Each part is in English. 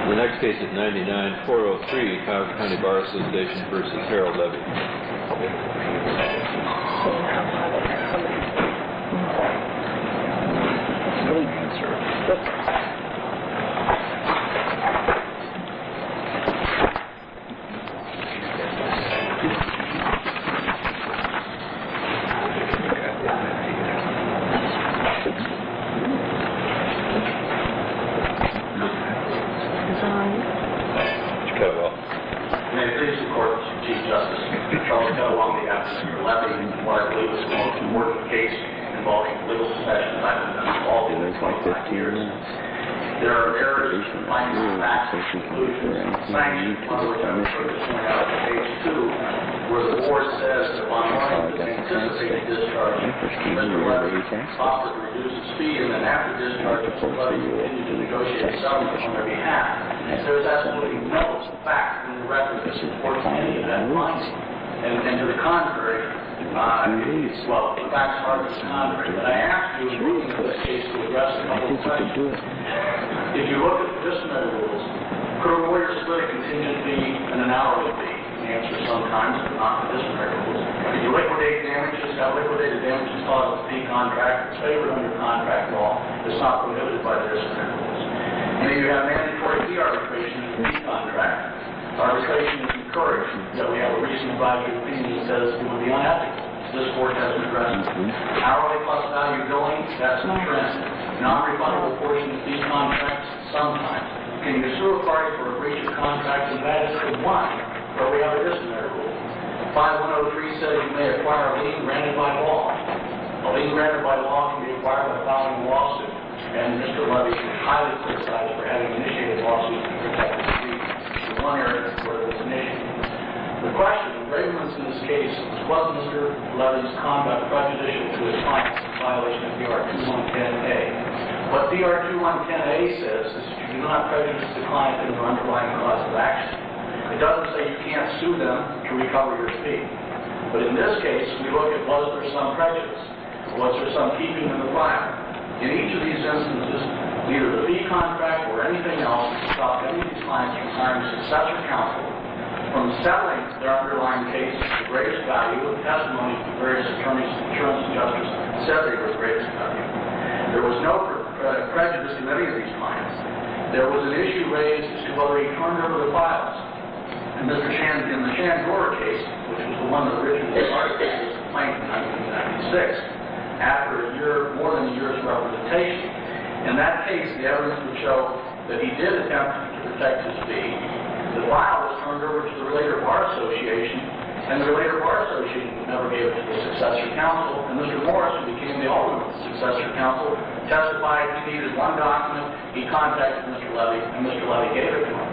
The next case is 99-403, Cuyahoga County Bar Association versus Harold Levy. There are errors, findings, facts, conclusions, sanctions, one of which I was going to point out on page 2, where the board says that on one anticipated discharge, Mr. Levy offered to reduce his fee, and then after discharge, Mr. Levy continued to negotiate settlement on their behalf. There's absolutely no fact in the record that supports any of that finding. And to the contrary, well, the facts are to the contrary. But I asked you in this case to address a couple of questions. If you look at the disciplinary rules, could a lawyer split a contingent fee and an hourly fee? The answer is sometimes, but not the disciplinary rules. If you liquidate damages, have liquidated damages caused a fee contract, it's favored under contract law, it's not prohibited by the disciplinary rules. And if you have mandatory fee arbitration in the fee contract, arbitration is encouraged. Yet we have a recent advisory opinion that says it would be unethical. This court has addressed hourly plus value billing, that's the trend. Non-refundable portion of fee contracts, sometimes. Can you sue a party for a breach of contract? And that is the one where we have a disciplinary rule. 5103 says you may acquire a lien granted by law. A lien granted by law can be acquired by filing a lawsuit. And Mr. Levy is highly criticized for having initiated lawsuits to protect his fee. The one area where it was initiated. The question, the arguments in this case, was Mr. Levy's conduct prejudicial to his client in violation of DR 2110A? What DR 2110A says is you do not prejudice the client in the underlying cause of action. It doesn't say you can't sue them to recover your fee. But in this case, we look at was there some prejudice? Was there some keeping in the file? In each of these instances, neither the fee contract or anything else stopped any of these clients from hiring successor counsel from settling their underlying case to the greatest value. The testimony of the various attorneys, insurance adjusters said they were the greatest value. There was no prejudice in any of these clients. There was an issue raised as to whether he turned over the files. And Mr. Shan, in the Shandora case, which was the one that originally started this complaint in 1996, after a year, more than a year's representation, in that case, the evidence would show that he did attempt to protect his fee. The file was turned over to the Relator Bar Association, and the Relator Bar Association never gave it to the successor counsel. And Mr. Morris, who became the ultimate successor counsel, testified he needed one document. He contacted Mr. Levy, and Mr. Levy gave it to him.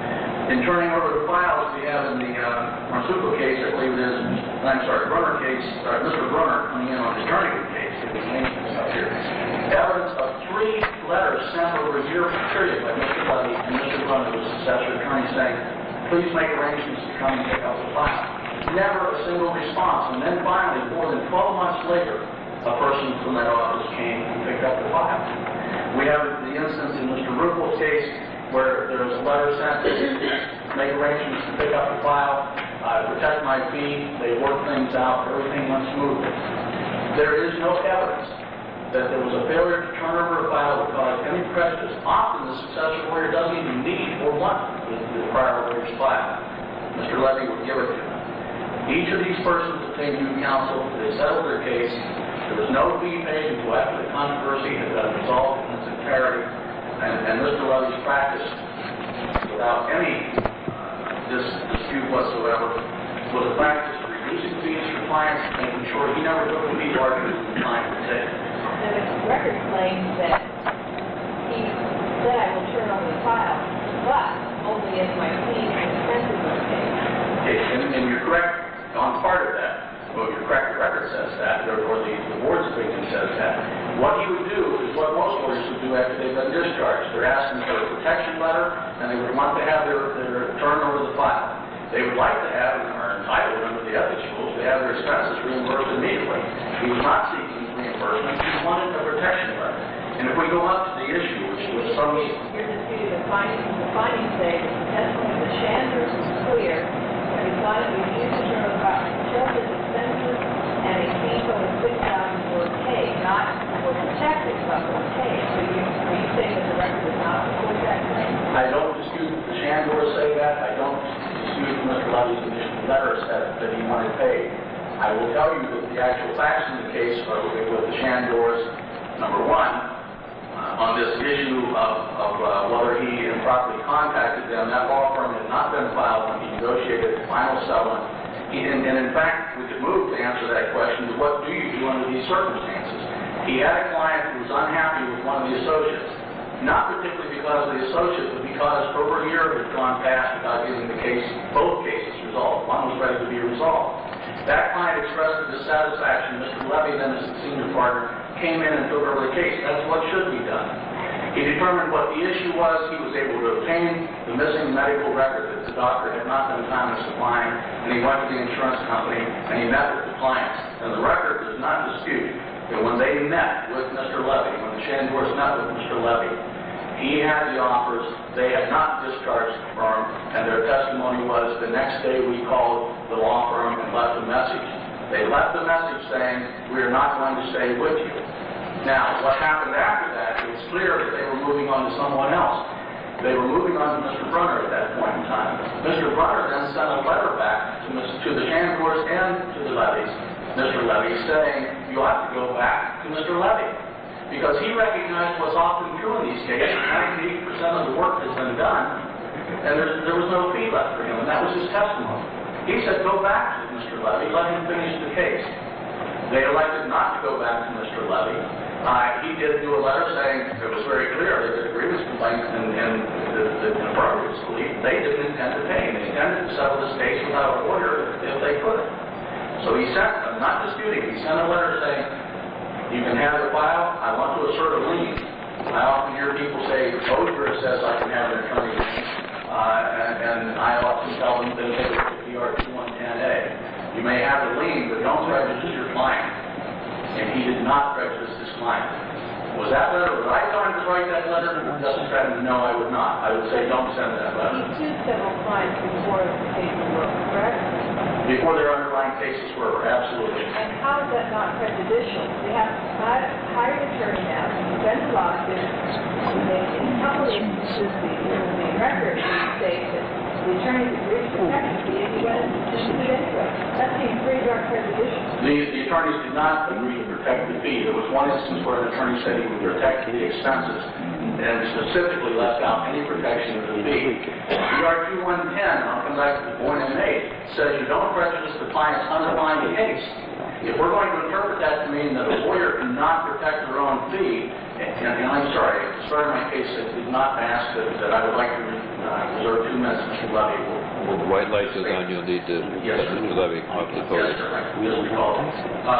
In turning over the files we have in the Marsupial case, I believe it is, Brunner case, Mr. Brunner coming in on the Jernigan case, if his name is up here. Evidence of 3 letters sent over a year period by Mr. Levy and Mr. Brunner, the successor attorney, saying, please make arrangements to come and pick up the file. Never a single response. And then finally, more than 12 months later, a person from that office came and picked up the file. We have the instance in Mr. Ruppel's case where there was a letter sent to make arrangements to pick up the file, protect my fee. They worked things out. Everything went smoothly. There is no evidence that there was a failure to turn over a file that caused any prejudice. Often the successor lawyer doesn't even need or want the prior lawyer's file. Mr. Levy would give it to them. Each of these persons obtained new counsel. They settled their case. There was no fee paid until after the controversy had been resolved in its entirety. And Mr. Levy's practice, without any dispute whatsoever, was a practice of reducing fees for clients, making sure he never took a fee larger than the client would take. The record claims that he said I will turn over the file, but only if my fee and expenses are paid. Okay, and you're correct on part of that. Well, you're correct, the record says that, or the board's opinion says that. What he would do is what most lawyers would do after they've been discharged. They're asking for a protection letter, and they would want to have their turn over the file. They would like to have, and are entitled under the ethics rules, to have their expenses reimbursed immediately. He was not seeking reimbursement. He wanted a protection letter. And if we go up to the the issue, which was some... You're disputing the findings say that the testimony of the Chandlers was clear, and he thought it was used to turn about his expenses and a fee total of $6,000 were paid, not were protected, but were paid. So are you saying that the record does not support that claim? I don't dispute that the Chandlers say that. I don't dispute Mr. Levy's initial letter said that he wanted paid. I will tell you that the actual facts in the case are with the Chandlers, number one, on this issue of whether he improperly contacted them. That law firm had not been filed when he negotiated the final settlement. And in fact, we could move to answer that question, what do you do under these circumstances? He had a client who was unhappy with one of the associates, not particularly because of the associate, but because over a year had gone past without getting the case, both cases resolved. One was ready to be resolved. That client expressed dissatisfaction. Mr. Levy, then as the senior partner, came in and took over the case. That's what should be done. He determined what the issue was. He was able to obtain the missing medical record that the doctor had not been time to supply, and he went to the insurance company and he met with the clients. And the record does not dispute that when they met with Mr. Levy, when the Chandlers met with Mr. Levy, he had the offers. They had not discharged the firm, and their testimony was the next day we called the law firm and left a message. They left the message saying, we are not going to stay with you. Now, what happened after that, it was clear that they were moving on to someone else. They were moving on to Mr. Brunner at that point in time. Mr. Brunner then sent a letter back to the Chandlers and to the Levys, Mr. Levy, saying, you ought to go back to Mr. Levy. Because he recognized what's often true in these cases, 98% of the work has been done, and there was no fee left for him, and that was his testimony. He said, go back to Mr. Levy, let him finish the case. They elected not to go back to Mr. Levy. He did do a letter saying it was very clear that the grievance complaint and the affirmatives believed they didn't intend to pay. They intended to settle this case without a lawyer if they could. So he sent, I'm not disputing, he sent a letter saying, you can have the file, I want to assert a lien. I often hear people say, Oger says I can have an attorney lien, and I often tell them that they look at PR 2110A. You may have a lien, but don't prejudice your client. And he did not prejudice his client. Was that letter, would I tell him to write that letter? Justice Stratton, no, I would not. I would say don't send that letter. He sued several clients before the case was correct? Before their underlying cases were, absolutely. And how is that not prejudicial? They have hired an attorney now, spent a lot of this, in a couple of instances, the record states that the attorney agreed to protect the fee, and he went to sue anyway. That seems pretty darn prejudicial. The attorneys did not agree to protect the fee. There was one instance where an attorney said he would protect the expenses, and specifically left out any protection of the fee. PR 2110, I'll come back to the point I made, says you don't prejudice the client's underlying case. If we're going to interpret that to mean that a lawyer cannot protect their own fee, and I'm sorry, as far as my case, I did not ask that I would like to reserve 2 minutes, Mr. Levy. When the white light is on, you'll need to let Mr. Levy come up to the podium. Yes, sir. Yes, we call it.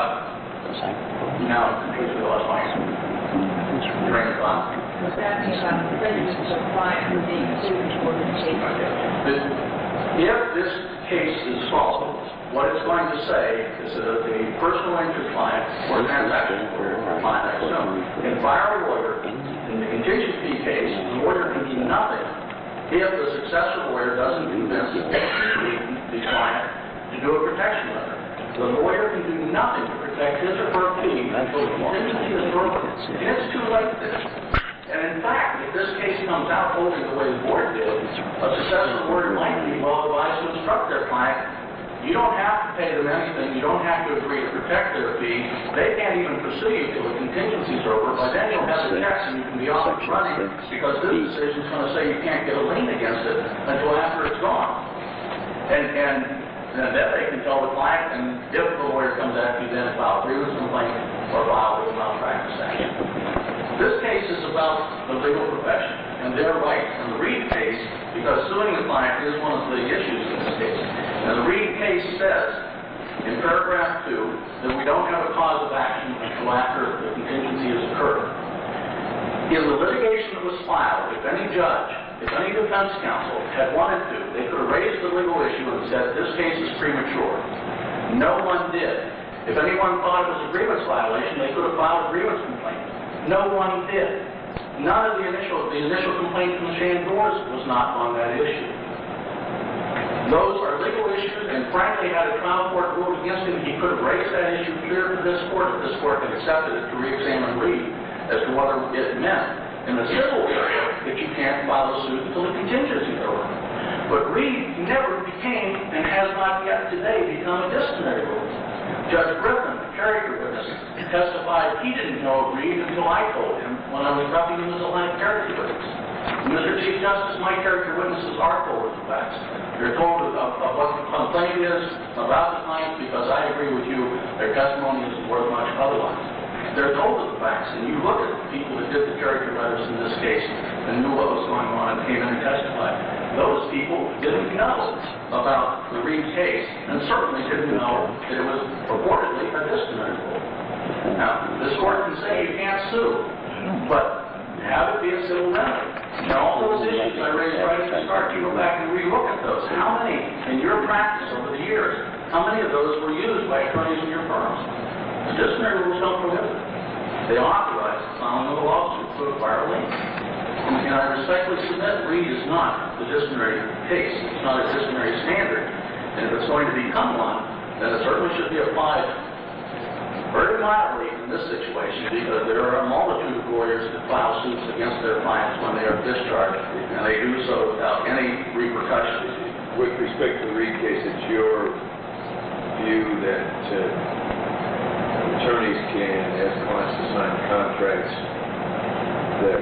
Now, please go on. Train of thought. Was asking about the prejudice of the client for being sued for this case. If this case is false, what it's going to say is that the personal injury client or transaction client, I assume, can fire a lawyer. In the contingency case, the lawyer can do nothing if the successor lawyer doesn't convince the client to do a protection letter. The lawyer can do nothing to protect his or her fee until the contingency is over. And it's too late for this. And in fact, if this case comes out holding the way the board did, a successor lawyer might be well advised to instruct their client, you don't have to pay them anything, you don't have to agree to protect their fee, they can't even proceed until the contingency is over, but then you'll have the tax and you can be off and running, because this decision is going to say you can't get a lien against it until after it's gone. And then they can tell the client, and if the lawyer comes after you, then file a grievance complaint or file a malpractice action. This case is about the legal profession and their rights. And the Reed case, because suing the client is one of the issues in this case. And the Reed case says, in paragraph 2, that we don't have a cause of action until after the contingency has occurred. In the litigation that was filed, if any judge, if any defense counsel had wanted to, they could have raised the legal issue and said, this case is premature. No one did. If anyone thought it was a grievance violation, they could have filed a grievance complaint. No one did. None of the initial complaint from the Shandors was not on that issue. Those are legal issues, and frankly, had a trial court ruled against him, he could have raised that issue clear to this court if this court had accepted it to re-examine Reed as to what it meant in the civil area that you can't file a suit until the contingency is over. But Reed never became, and has not yet today, become a disciplinary witness. Judge Griffin, the character witness, testified he didn't know of Reed until I told him when I was prepping him as a live character witness. Mr. Chief Justice, my character witnesses are told the facts. They're told of what the complaint is about the client because I agree with you, their testimony isn't worth much otherwise. They're told of the facts, and you look at the people that did the character letters in this case and knew what was going on and came in and testified. Those people didn't know about the Reed case and certainly didn't know that it was purportedly a disciplinary rule. Now, this court can say you can't sue, but have it be a civil remedy. And all those issues I raised right at the start, you go back and re-look at those. How many, in your practice over the years, how many of those were used by attorneys in your firms? The disciplinary rules don't prohibit it. They authorize the filing of a lawsuit to acquire a lien. And I respectfully submit Reed is not the disciplinary case. It's not a disciplinary standard. And if it's going to become one, then it certainly should be applied very mildly in this situation, because there are a multitude of lawyers that file suits against their clients when they are discharged, and they do so without any repercussions. With respect to the Reed case, it's your view that attorneys can ask clients to sign contracts that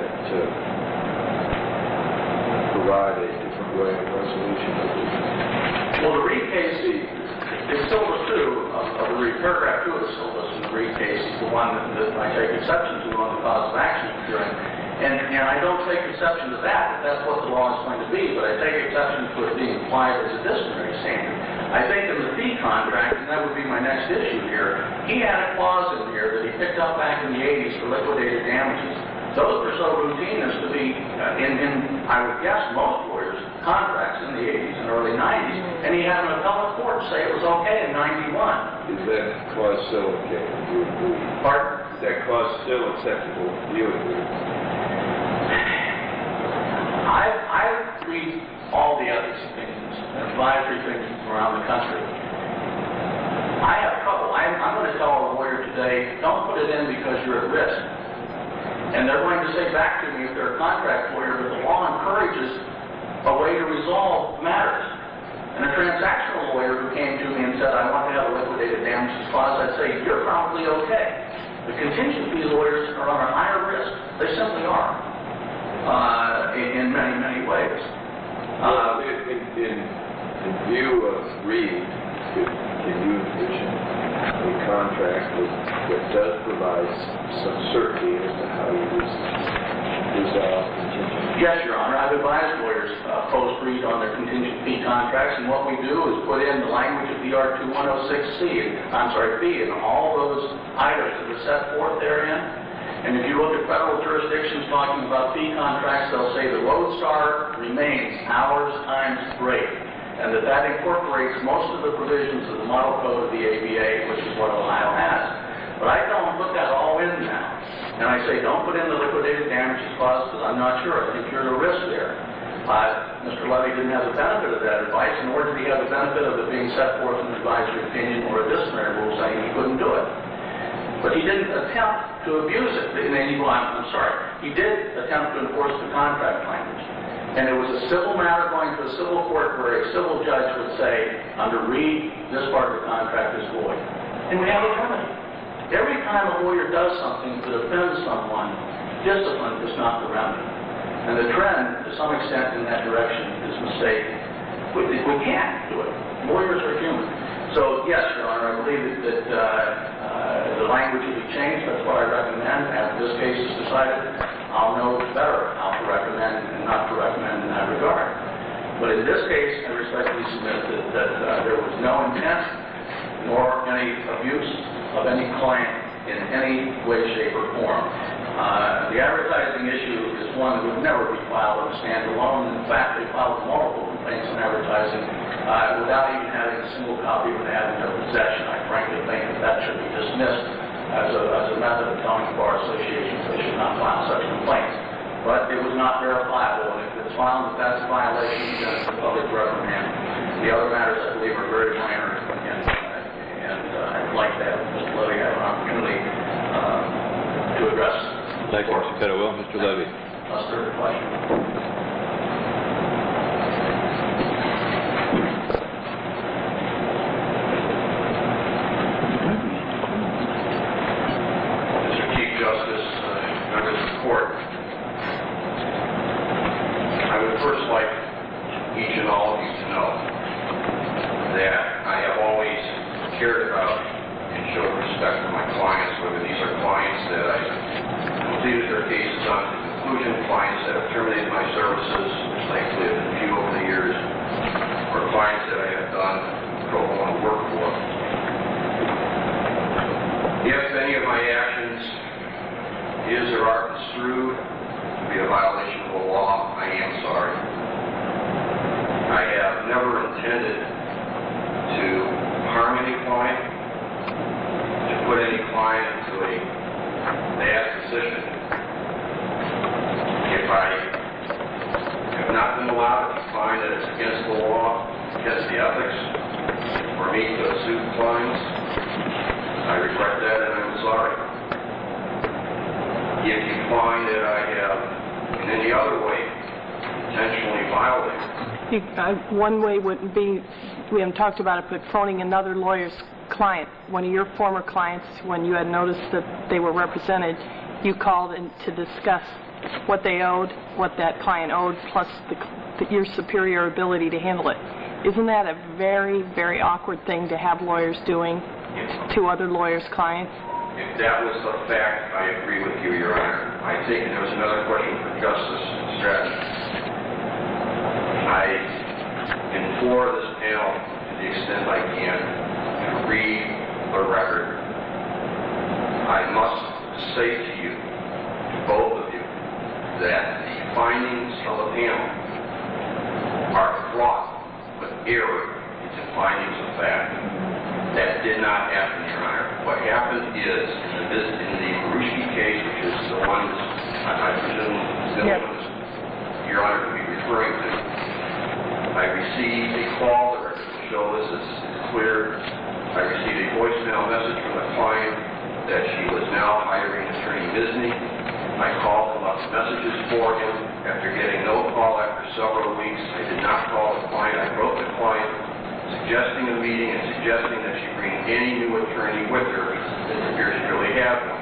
provide a different way of resolution of the... Well, the Reed case is still the two of the Reed paragraph 2 of the syllabus in the Reed case is the one that I take exception to on the cause of action hearing. And I don't take exception to that if that's what the law is going to be, but I take exception to it being applied as a disciplinary standard. I think in the fee contract, and that would be my next issue here, he had a clause in here that he picked up back in the 80s for liquidated damages. Those were so routine as to be, I would guess, most lawyers' contracts in the 80s and early 90s, and he had an appellate court say it was okay in 91. Is that clause still okay? Do you agree? Pardon? Is that clause still acceptable? Do you agree? I read all the ethics opinions and advisory things around the country. I have trouble. I'm going to tell a lawyer today, don't put it in because you're at risk. And they're going to say back to me, if they're a contract lawyer, that the law encourages a way to resolve matters. And a transactional lawyer who came to me and said, I want to have a liquidated damages clause, I'd say, you're probably okay. The contingency lawyers are on a higher risk. They simply are, in many, many ways. In view of Reed, can you envision a contract that does provide some certainty as to how you resolve contingency? Yes, Your Honor. I've advised lawyers post-Reed on their contingent fee contracts, and what we do is put in the language of DR 2106C, fee, and all those items that are set forth therein. And if you look at federal jurisdictions talking about fee contracts, they'll say the lodestar remains hours times rate, and that incorporates most of the provisions of the model code of the ABA, which is what Ohio has. But I tell them, put that all in now. And I say, don't put in the liquidated damages clause because I'm not sure. I think you're at a risk there. Mr. Levy didn't have the benefit of that advice, nor did he have the benefit of it being set forth in an advisory opinion or a disciplinary rule saying he couldn't do it. But he didn't attempt to abuse it. He did attempt to enforce the contract language. And it was a civil matter going to a civil court where a civil judge would say, under Reed, this part of the contract is void. And we have a remedy. Every time a lawyer does something that offends someone, discipline is not the remedy. And the trend, to some extent, in that direction is mistaken. We can't do it. Lawyers are human. So, yes, Your Honor, I believe that the language will be changed. That's what I recommend. After this case is decided, I'll know better how to recommend and not to recommend in that regard. But in this case, I respectfully submit that there was no intent nor any abuse of any client in any way, shape, or form. The advertising issue is one that would never be filed on a standalone. In fact, they filed multiple complaints on advertising without even having a single copy of an ad in their possession. I frankly think that should be dismissed as a method of telling bar associations they should not file such complaints. but it was not verifiable, and if it's found that that's a violation, then it's a public reprimand. The other matters, I believe, are very minor, and I'd like to have Mr. Levy have an opportunity to address. Thank you, Mr. Pettawell. Mr. Levy. Unless there are questions. First like each and all of you to know that I have always cared about and showed respect for my clients, whether these are clients that I completed their cases on to conclusion, clients that have terminated my services, which thankfully have been few over the years, or clients that I have done pro bono work for. If any of my actions is or are construed to be a violation of the law, I am sorry. I have never intended to harm any client, to put any client into a bad position. If I have not been allowed to find that it's against the law, against the ethics, for me to sue clients, I regret that and I'm sorry. If you find that I have, in any other way, intentionally violated. One way wouldn't be, we haven't talked about it, but phoning another lawyer's client, one of your former clients, when you had noticed that they were represented, you called in to discuss what they owed, what that client owed, plus your superior ability to handle it. Isn't that a very, very awkward thing to have lawyers doing to other lawyers' clients? If that was the fact, I agree with you, Your Honor. I think there was another question for Justice Stratton. I implore this panel, to the extent I can, to read the record. I must say to you, both of you, that the findings of the panel are fraught with error into findings of fact. That did not happen, Your Honor. What happened is, in the Marushki case, which is the one I presume Your Honor could be referring to, I received a call, the record will show this is clear. I received a voicemail message from the client that she was now hiring attorney Misny. I called and left messages for him. After getting no call after several weeks, I did not call the client. I wrote the client suggesting a meeting and suggesting that she bring any new attorney with her. It appears she really had one.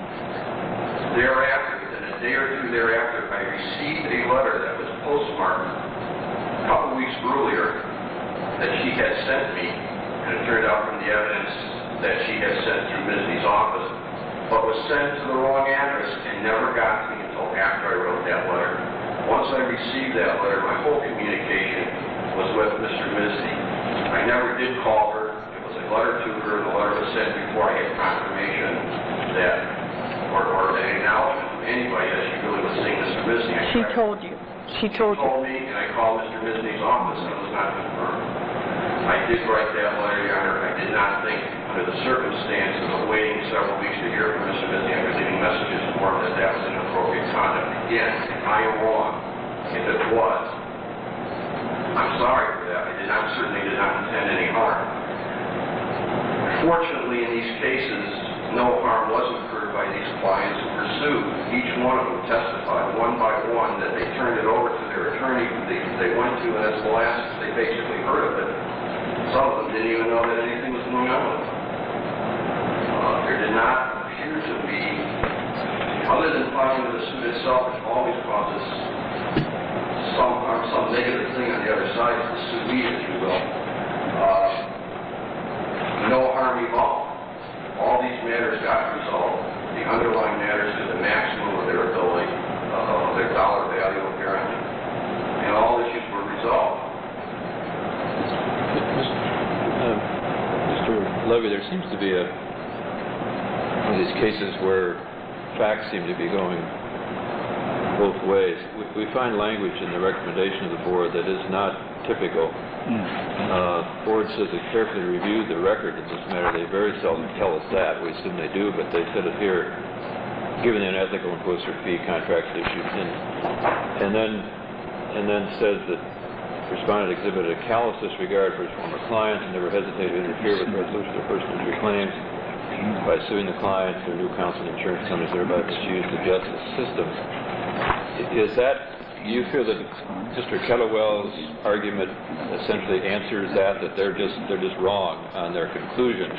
Thereafter, within a day or two thereafter, I received a letter that was postmarked a couple weeks earlier that she had sent me, and it turned out from the evidence that she had sent through Misny's office, but was sent to the wrong address and never got to me until after I wrote that letter. Once I received that letter, my whole communication was with Mr. Misny. I never did call her. It was a letter to her. The letter was sent before I had confirmation that, or an acknowledgement from anybody that she really was seeing Mr. Misny. She told you. She told me, and I called Mr. Misny's office, and it was not confirmed. I did write that letter, Your Honor. I did not think, under the circumstances of waiting several weeks to hear from Mr. Misny after leaving messages for him, that was inappropriate conduct. Again, if I am wrong, if it was, I'm sorry for that. I certainly did not intend any harm. Fortunately, in these cases, no harm was incurred by these clients who pursued. Each one of them testified, one by one, that they turned it over to their attorney who they went to, and as the last they basically heard of it, some of them didn't even know that anything was going on with them. There did not appear to be, other than filing the suit itself, which always causes some negative thing on the other side of the sue me, if you will. No harm evolved. All these matters got resolved. The underlying matters to the maximum of their ability, of their dollar value apparently, and all issues were resolved. Mr. Levy, there seems to be one of these cases where facts seem to be going both ways. We find language in the recommendation of the board that is not typical. The board says it carefully reviewed the record in this matter. They very seldom tell us that. We assume they do, but they said it here. given the unethical imposter fee contracts issued, and then says that respondent exhibited a callous disregard for his former clients and never hesitated to interfere with the resolution of personal injury claims by suing the clients, their new counsel, and insurance companies, thereby misused the justice system. Is that, do you feel that Mr. Kettlewell's argument essentially answers that they're just wrong on their conclusion?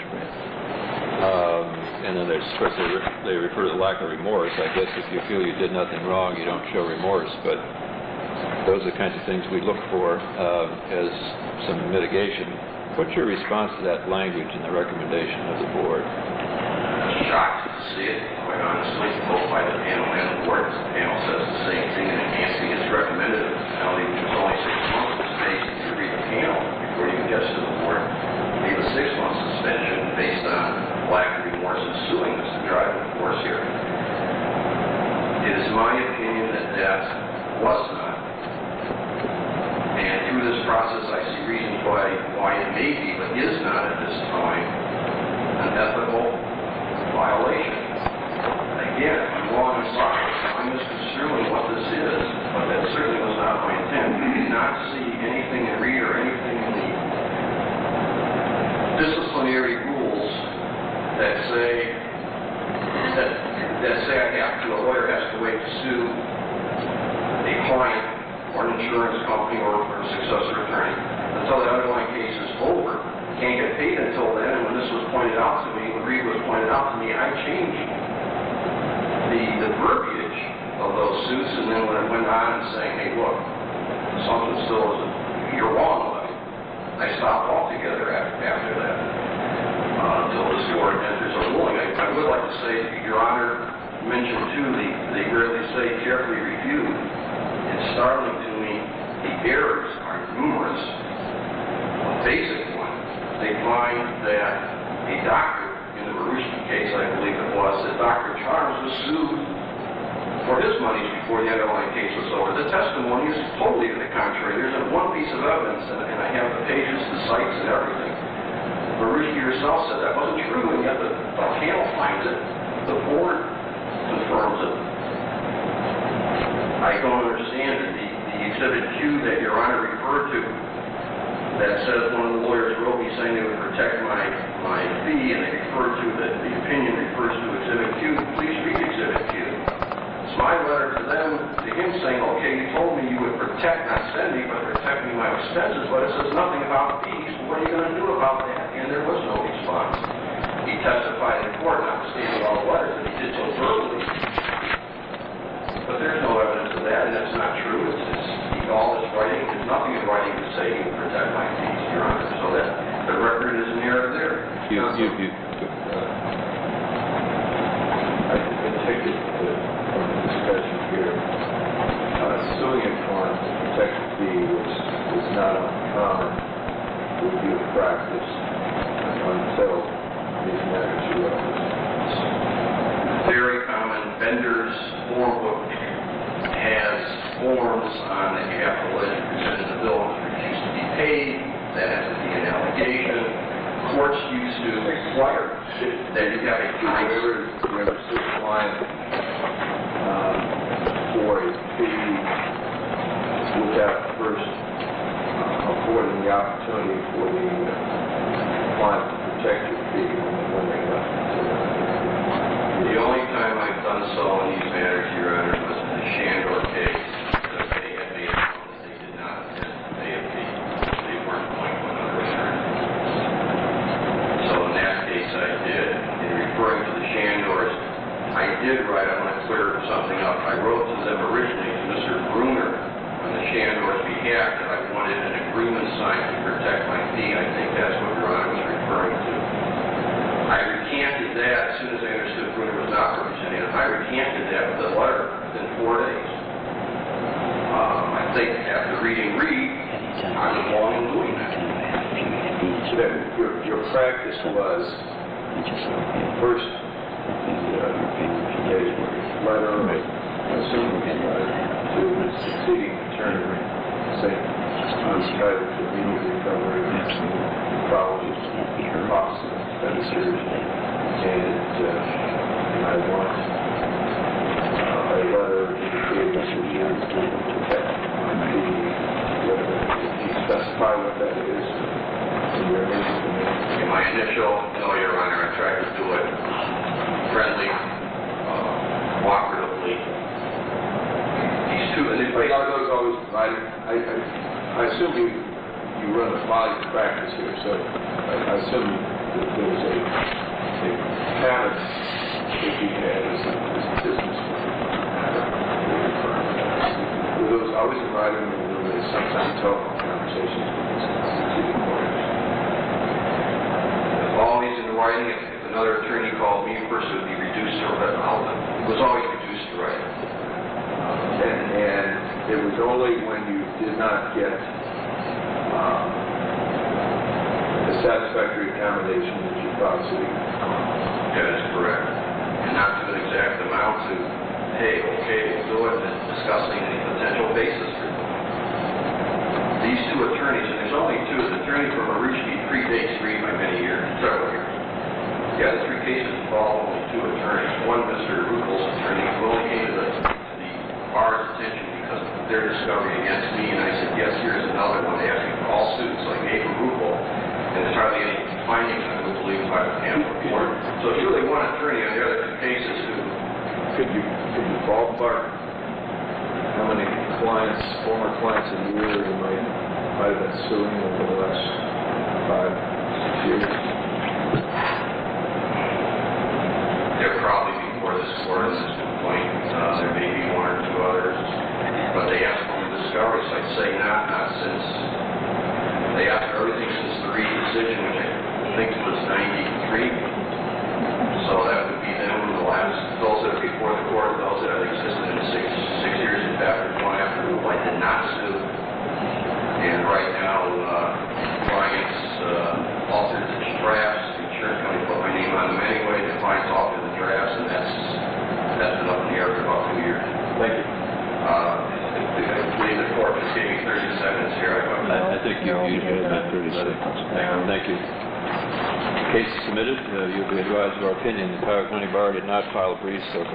And then of course they refer to the lack of remorse. I guess if you feel you did nothing wrong, you don't show remorse, but those are the kinds of things we look for as some mitigation. What's your response to that language in the recommendation of the board? Shocked to see it, quite honestly, both by the panel and the board. The panel says the same thing, and enhancing its recommended penalty, which was only 6 months of state to read the panel before you get to the board. Gave a 6-month suspension based on lack of remorse and suing us to drive the force here. It is my opinion that that was not. And through this process, I see reasons why it may be, but is not at this time, an ethical violation. Again, I'm wrong, I'm sorry. I'm misconstruing what this is, but that certainly was not my intent. We did not see anything in Reed or anything in the disciplinary rules that say a lawyer has to wait to sue a client or an insurance company or a successor attorney until the underlying case is over. Can't get paid until then, and when this was pointed out to me, when Reed was pointed out to me, I changed the verbiage of those suits, and then when it went on and saying, hey, look, something still isn't, you're wrong about it, I stopped altogether after that, until this court enters a ruling. I would like to say, Your Honor mentioned too, they rarely say carefully reviewed. It's startling to me, the errors are numerous. A basic one, they find that a doctor, in the Marushki case, I believe it was, that Dr. Charles was sued for his money before the underlying case was over. The testimony is totally to the contrary. There's one piece of evidence, and I have the pages, the cites, and everything. Marushki herself said that wasn't true, and yet the panel finds it. The board confirms it. I don't understand that the Exhibit Q that Your Honor referred to that says one of the lawyers wrote me saying they would protect my fee, and they referred to that the opinion refers to Exhibit Q. Please read Exhibit Q. It's my letter to them, to him saying, okay, you told me you would protect, not send me, but protect me my expenses, but it says nothing about fees. What are you going to do about that? And there was no response. He testified in court, notwithstanding all the letters, and he did so verbally. But there's no evidence of that, and that's not true. All his writing, there's nothing in writing to say he would protect my fees, Your Honor, so that the record is an error there. I take it from the discussion here, suing a client to protect the fee was not uncommon, would be a practice until these matters arose. Very common. Vendors' form book has forms on the capital that presented the bill refused to be paid. That has to be an allegation. Courts used to require that you have a client. You ever sue a client for a fee without first affording the opportunity for the client to protect your fee when they left? The only time I've done so in these matters, Your Honor, was in the Shandor case, because they had made a note that they did not intend to pay a fee. They weren't going to another attorney. So in that case, I did. In referring to the Shandors, I did write, I want to clear something up. I wrote to them originally, to Mr. Bruner, on the Shandors' behalf, that I wanted an agreement signed to protect my fee. I think that's what Your Honor was referring to. I recanted that as soon as I understood Bruner was not representing it. I recanted that with a letter within 4 days. I think after reading Reed, I was wrong in doing that. Your practice was first letter to the succeeding attorney saying I'm entitled to immediate recovery following costs and expenditures, and I want a letter indicating that you protect if you specify what that is in your initial demand. In my initial, no, Your Honor, I tried to do it friendly, cooperatively. These two, and they But are those always provided? I assume you run a volume practice here, so I assume that there's a habit that you had as a business. Were those always provided, or were they sometimes telephone conversations with the lawyers? always in writing. If another attorney called me, first it would be reduced to written out. It was always reduced to writing. And it was only when you did not get a satisfactory accommodation that you filed suit. That is correct. And not to an exact amount to, hey, okay, we'll do it, and discussing any potential basis for it. These two attorneys, and there's only two, the attorney from Marucci predates Reed by many years, several years. Yeah, the three cases involve only two attorneys. One, Mr. Ruckel's attorney, who only came to the bar's attention because of their discovery against me, and I said, yes, here's another one. They asked me for all suits, so I gave Ruckel, and there's hardly any findings, I would believe, by the panel report. So it's really one attorney on the other two cases who... Could you ballpark how many clients, former clients a year you might have been suing over the last 5-6 years? They're probably before this court at this point. There may be one or two others. But they asked for discovery, so I'd say not since... They asked for everything since the Reed decision, which I think was 93. So that would be them in the last... Those that are before the court, those that have existed in 6 years after one after who I did not sue. And right now, clients altered the drafts. The insurance company put my name on them anyway. The clients altered the drafts, and that's been up in the air for about 2 years. Thank you. I believe the court just gave me 30 seconds here. I think you used about 30 seconds. Thank you. Case is submitted. You'll be advised of our opinion. The Cuyahoga County Bar did not file a brief, so